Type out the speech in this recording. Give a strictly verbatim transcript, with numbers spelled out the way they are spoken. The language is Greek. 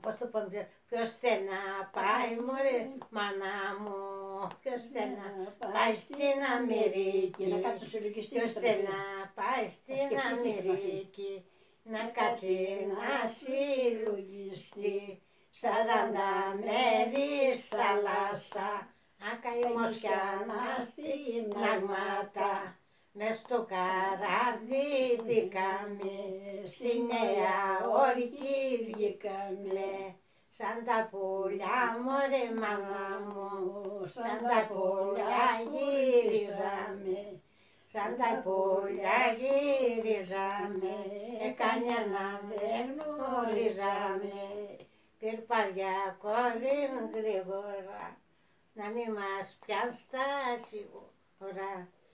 πώς το πω, ποιος θέλει να πάει μωρέ μάνα μου, ποιος θέλει να πάει στην Αμερική, να κάτσει σου λογιστή. ποιος θέλει να πάει στην Αμερική, να κάτσει να συλλογιστεί, σαράντα μέρη θάλασσα, ακαημοσιάνα στην αγμάτα. Μες στο καράβι μπήκαμε, στη Νέα Όρκη βγήκαμε, σαν τα πουλιά μωρέ μάνα μου, σαν τα πουλιά γυρίζαμε, σαν τα πουλιά γυρίζαμε, έκανε να δεν γνωρίζαμε, πυρπαδιά κόρη μου γρήγορα, να μην μας πιάσει τα σίγουρα.